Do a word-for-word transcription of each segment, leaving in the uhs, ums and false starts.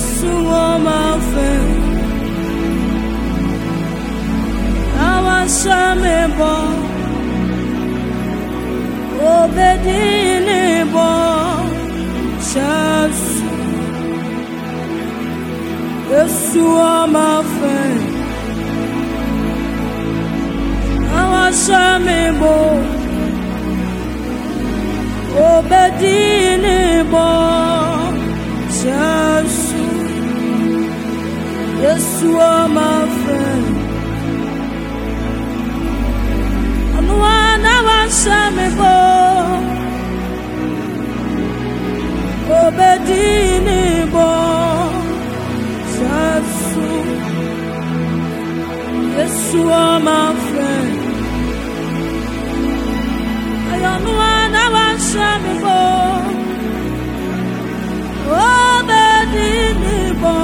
Yeshua my friend, our Shamebo, Obedinebo, Shasu. Yeshua my friend, our Shamebo, Obedinebo, Shasu. Yeshua my friend, and one our Shamebo, Obedinebo, Shasu. Yeshua my friend, I don't know one our Shamebo, Obedinebo,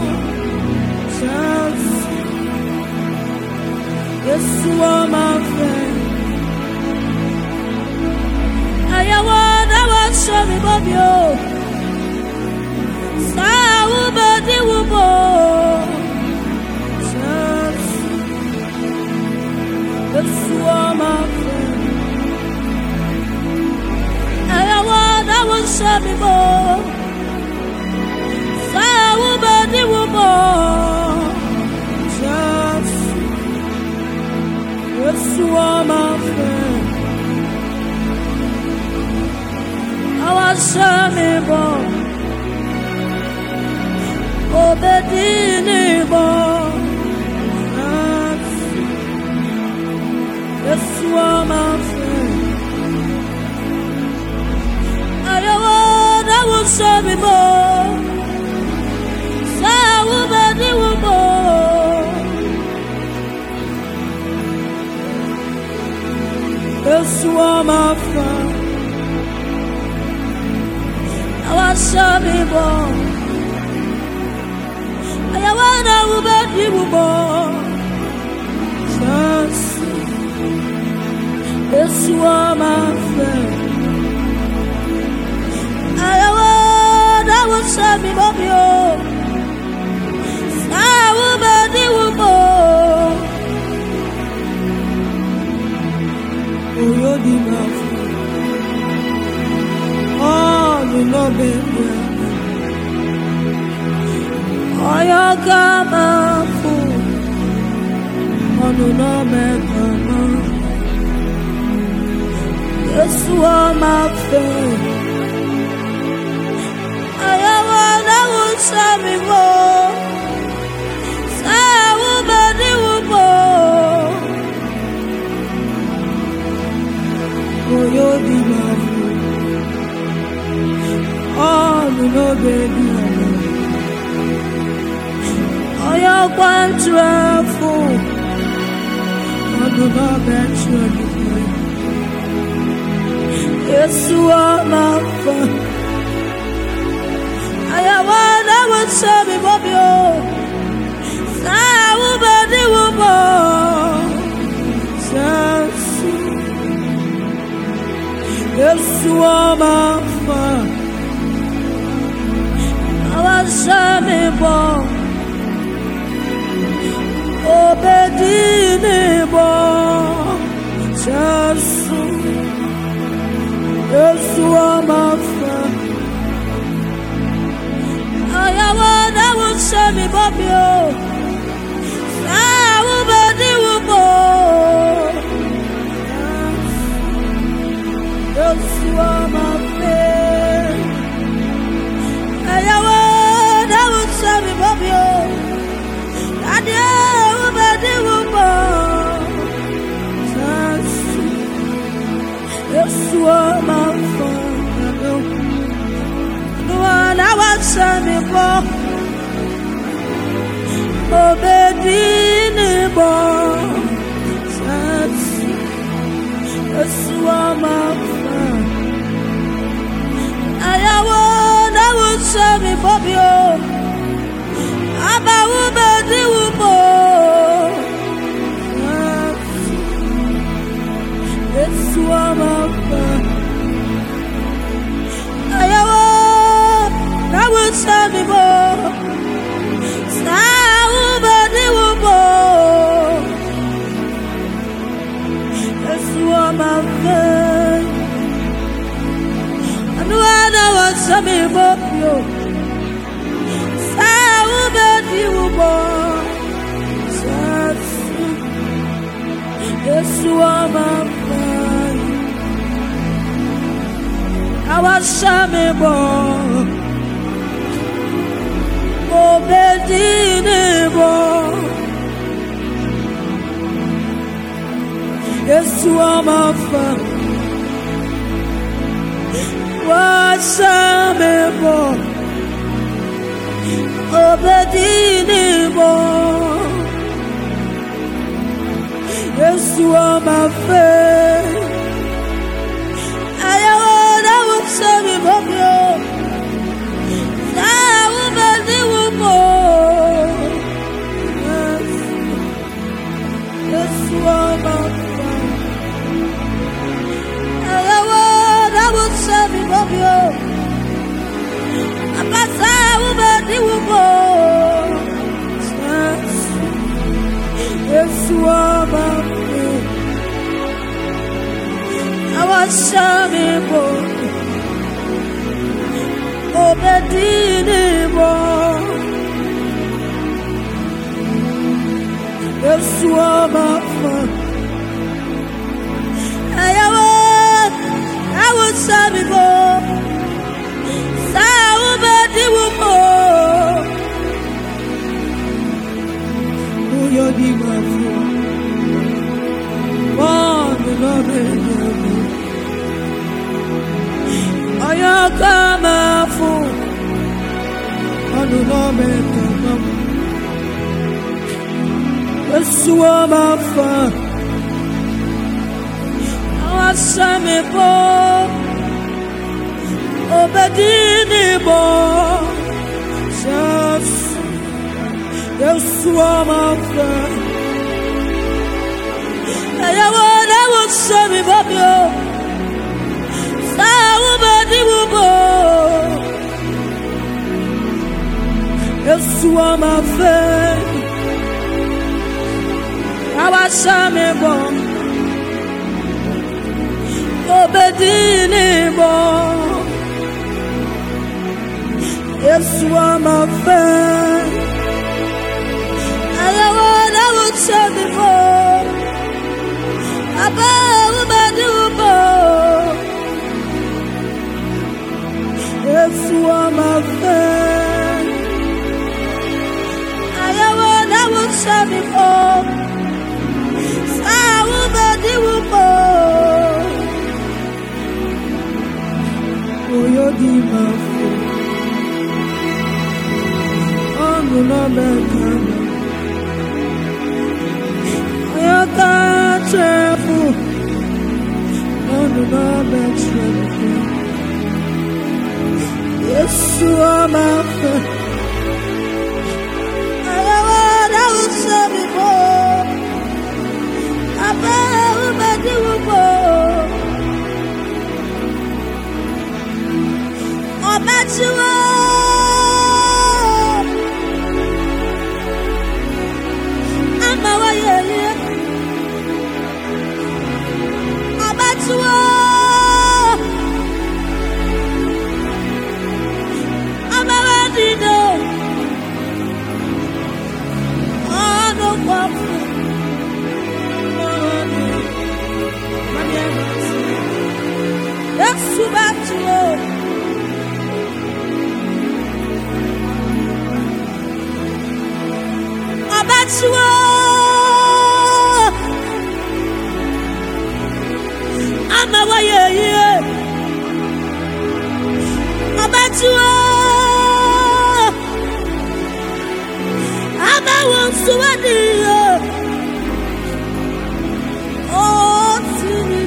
Shasu. Yeshua my friend, I want our Shamebo, Saubadiwubo, Shasu. Yeshua my friend, I want our Shamebo, Saubadiwubo, Shasu. Yeshua my friend, our Shamebo, Obedinebo, Shasu. Yeshua my friend, I want our Shamebo, Saubadiwubo, Yeshua my friend, our Shamebo, I want our Obedinebo, Shasu. Yeshua my friend, I want our Shamebo, Saubadiwubo, oh you be my friend, oh you know baby. Oh, you come up, oh, no, no, man, come on. Yeshua my friend, I want I will serve me more. Saubadiwubo, oh, you be my friend. Oh, no, no, baby. Oh, you're one trifle. I do not bet you anything. Yeshua my friend, I am one I will serve you, Bobby. Saubadiwubo, Shasu. Yeshua my friend, I will serve you. Obedinebo, Shasu. Yeshua my friend, I want I will serve me, Bobby. Saubadiwubo, Yeshua my friend, I want I will serve me, Bobby. Yeshua my friend, no one I want to be born. Obedinebo, Shasu. Yeshua my friend, I want I want to be born. Aba Obediwubo, Yeshua my friend, I want I will serve you more. Awashamebo Obedinebo Yesu amafa Washamebo Obedinebo Yesu amafa Sorry, Bobio. Now, but they will more. Yes, yes, woman. I will sorry, Bobio. But I will, but they will more. Yes, yes, woman. I was sorry, Bobio. Obedinebo Yesu amafa Ayawo awo sabibo Sa obediwo Uyo di mafu Wande no benyamo Ayakamafu Anu no metamam Yesu amafa Awasamebo Obedinebo Yesu amafa Ayawo nawo sami babyo Yesu amafa Awashamebo Obedinebo Yesu amafa Ayawo nawo shamebo Aba ubadiwo Yesu amafa Ayawo nawo shamebo Sa ubadiwo Oyo di mafu Anu no bekana Oyo ka trefu Anu no betrefu Yesu amafa Ayawo nawo shamebo Aba ubadiwo Obachiwo Amawa yeye Obachiwo Amawa dino Ono kwafu Yesu bachiwo Abachiwo Amawa yeye Abachiwo Amawa suwadiyo Oh tini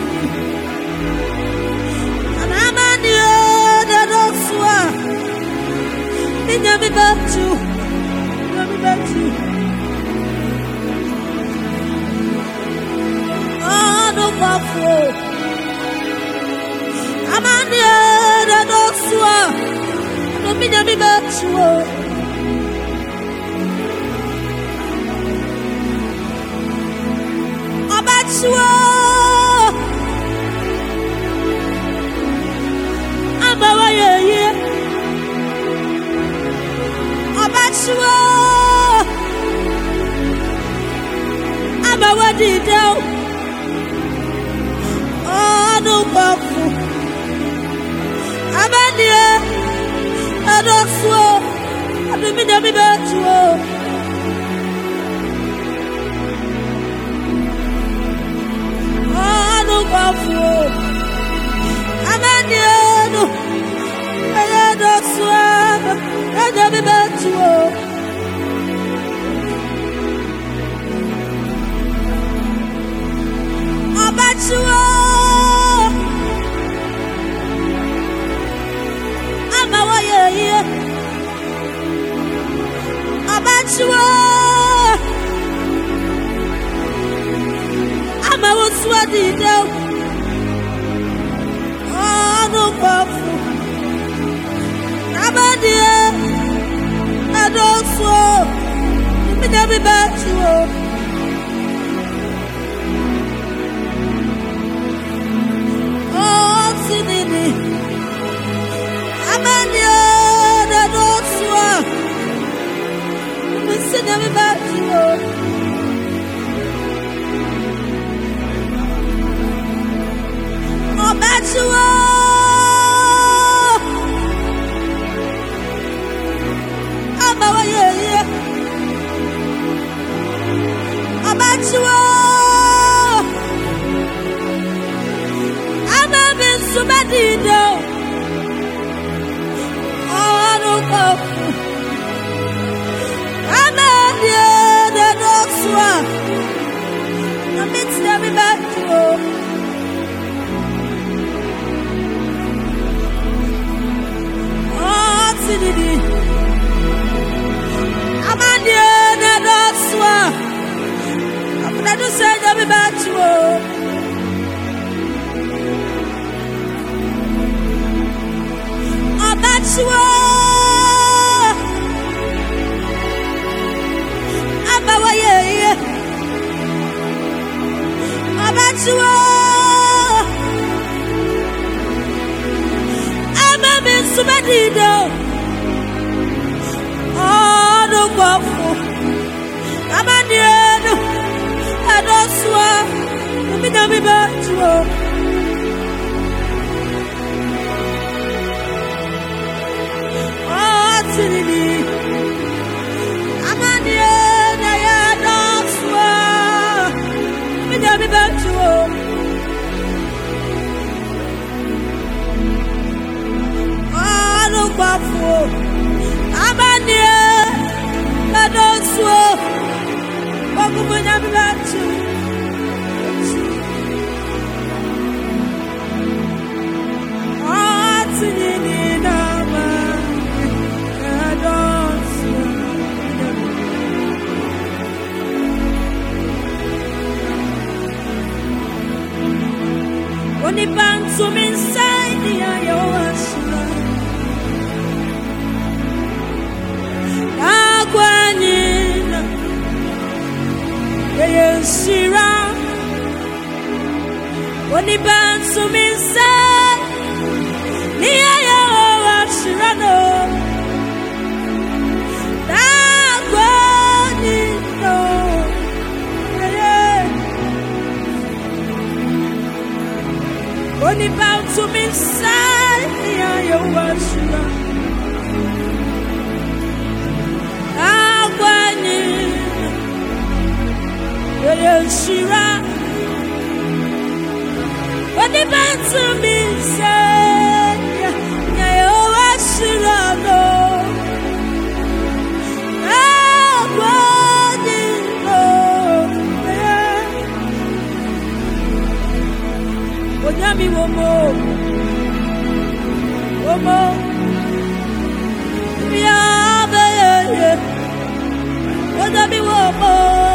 Amamaniyo Dedoswa Minyami batu Minyami batu Wafo Amania da doswa No minya mi bachuo Abachuo Abawa yeye Abachuo Abawa didao pafu. Amania, Adoswo, Adumina Bibetuo. Anu pafu. Amania, Adoswo, Adumina Bibetuo. Abachua, Amawaye, Abachua, Amawaswadido, Anu Pafu, Abadia, Adoswo, Minabi Bachuo. Amania, the Doswa, we send them back to you. Oh, Batua, Amawaye, oh, Batua, Amabin Subadido. Subadido, oh no wafu, Amaniano, Adoswa, Minami Batuo, oh Tinini, Amaniana Adoswa, Minami Batuo. Bafu, Amania, Adoswo, Bakubuna Batu, Atini Nama, Adoswo, Oni Bantu inside the Iowa. Shira, when he bands to me, say, Nia, Shirano, that one is no, when he bands to me, say, Nia, Shirano, that one is. Shira, what the band to me said, Nayoa Shira, no, nobody knows. What Yami Womo, Womo, Yabe, what Yami Womo.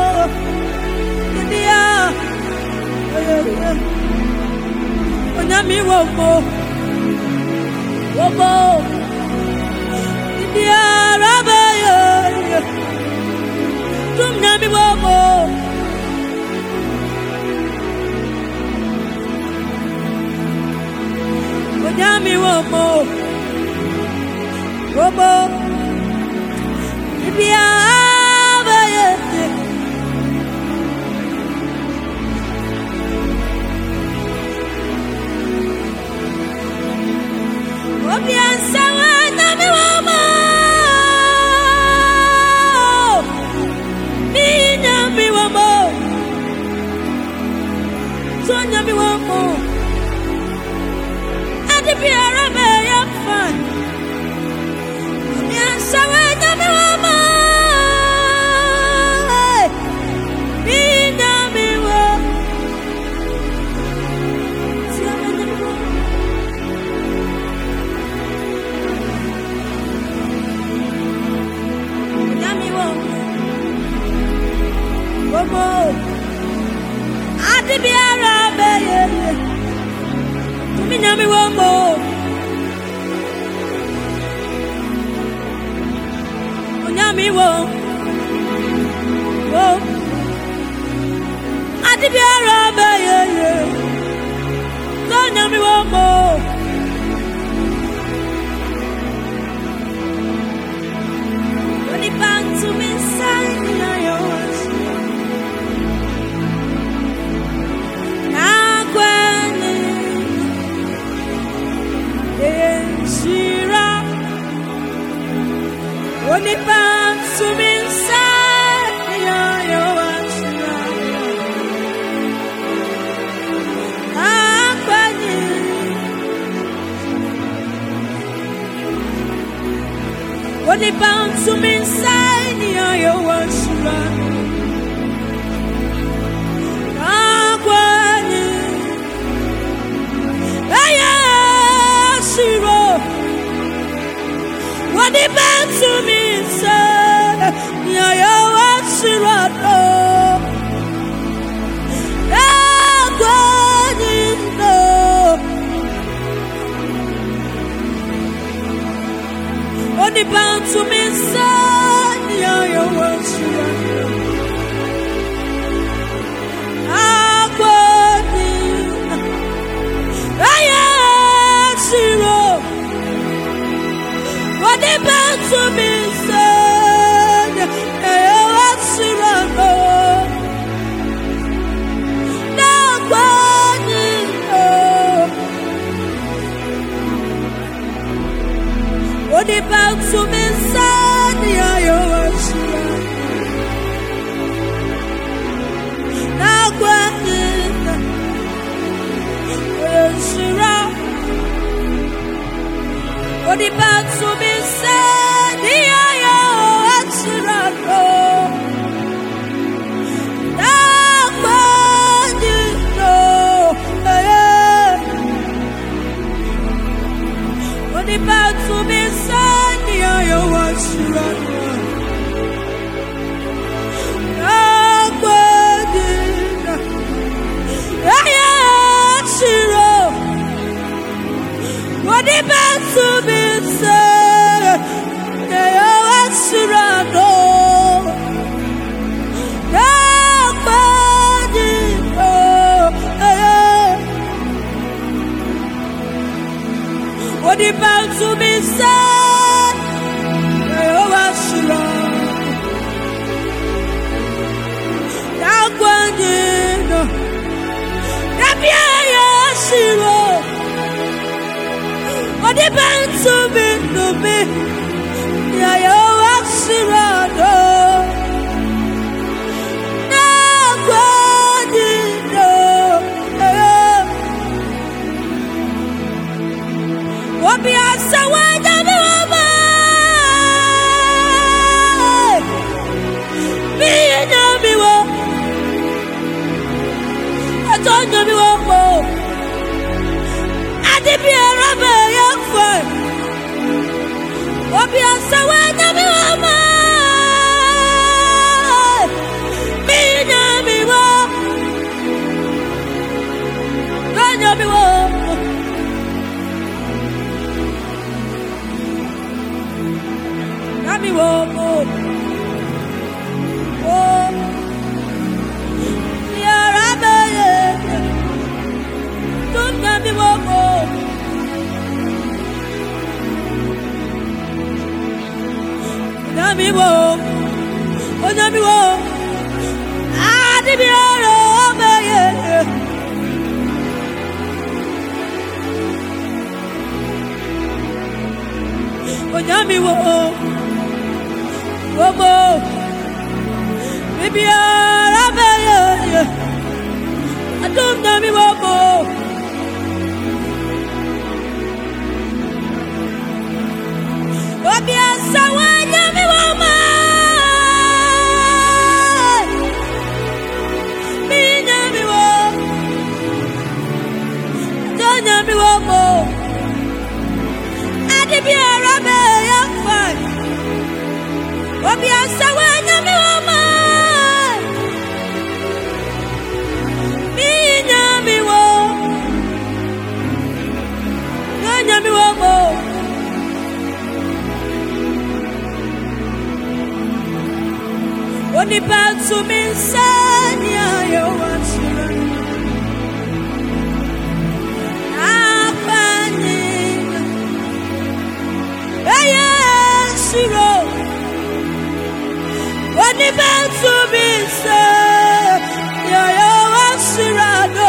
Onyami womo, womo, India rabayo, tumnyami womo, Onyami womo, womo, India rabayo. Adibiara beye. Minyami wongo. Onyami wo. Wo. Adibiara beye. Onyami wongo. To me, sign yours. Nagwani, Shira. Only bound to me, sign yours. Nagwani, only bound to me, sign. Your worship, Agwani, Ayashiro. What the band to me said, your worship, Agwani, no. What the band to me said. Your worship, Agwani, Ayashiro. What the band to me said, your worship, Agwani, what the band to me said, your worship. What about to be said? What about to be said? Your worship. What about to be said? They are Shirano. What about to be said? They are Shirano. Shiro. What about to be to me? Yeah, you're a Shirano. Nobody knows. What be I so why don't you me and me walk? I don't know me walk more. I did be a rubber young friend. What be I so why don't you me and me walk? Don't know me walk. Me walk, oh, oh, yeah, Rabbi, don't let me walk, oh, let me walk, oh, let me walk, ah, the beer, oh, yeah, oh, let me walk. Womo, baby, I'm a I don't know me, Womo. Baby, I'm so one, me, Womo. Me, me, Womo. Don't know me, Womo. I did be a rabbi, I'm fine. What be I say when I'm me woman? Me Oni bantu minsania yo washira. Apani. Eye shiro. Oni bantu minsania yo washira do.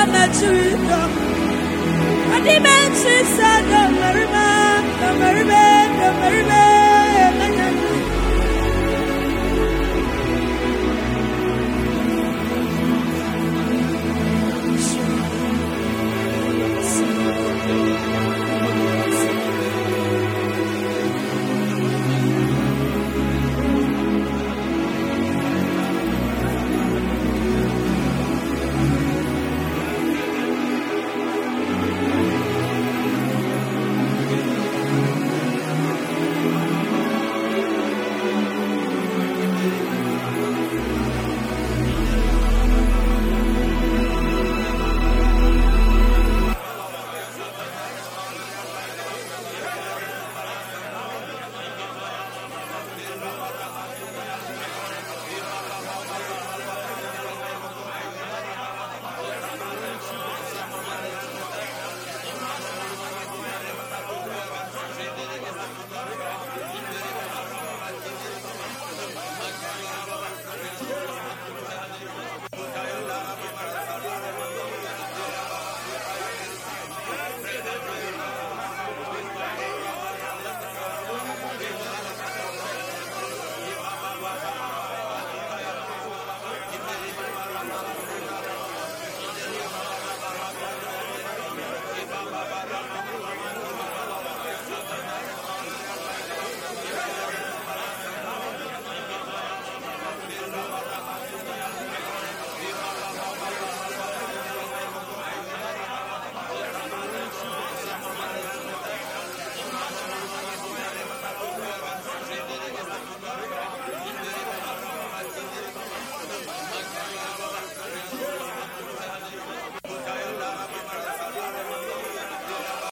Dimensions of the Marima, the Marima.